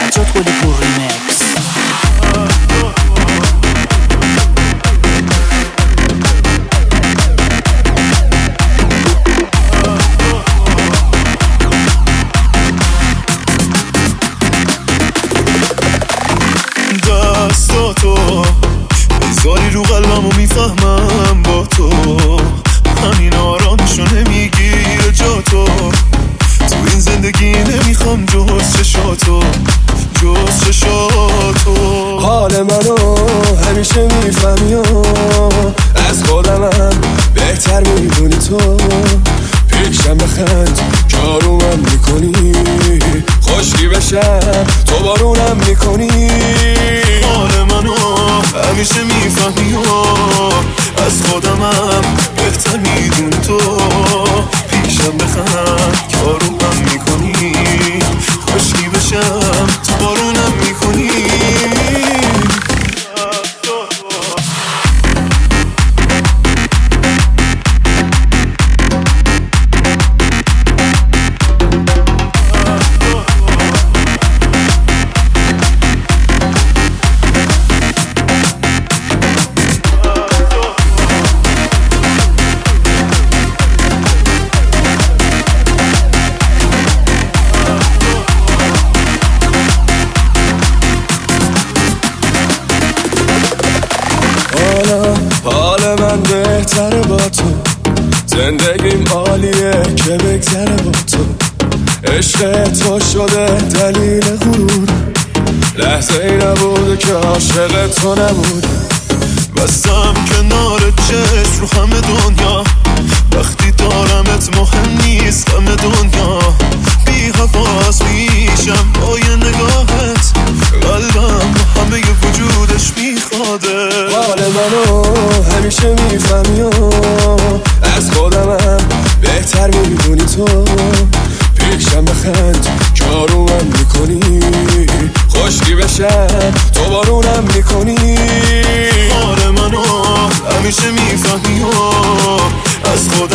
سجاد قلی پور ریمکس. دستاتو بذاری رو قلبم و میفهمم با تو همین آرامشو نمیگیره جا تو این زندگی نمیخوام جز چشاتو جز چشاتو. حال منو همیشه میفهمی و از خودمم بهتر میدونی تو پیشم بخند کارومم میکنی خوشی بشم تو بارونم میکنی. حال منو همیشه میفهمی و از خودمم بهتر میدونی تو پیشم بخند کارومم میکنی خوشی بشم تو بارونم میکنی. حال من بهتره با تو زندگیم عالیه که بگذره با تو عشق تو شده دلیل غرور لحظه ای نبوده که عاشق تو نبود بستم کنار چشم رو همه دنیا وقتی دارمت مهم نیست همه دنیا بی حواس میشم با یه نگاهت قلبم همه ی وجودش میخواده. حال منو همیشه میفهمی و از خودمم بهتر میدونی تو پیشم بخند کارومم میکنی خوشی بشم تو بارونم میکنی. حال منو همیشه میفهمی و از خودمم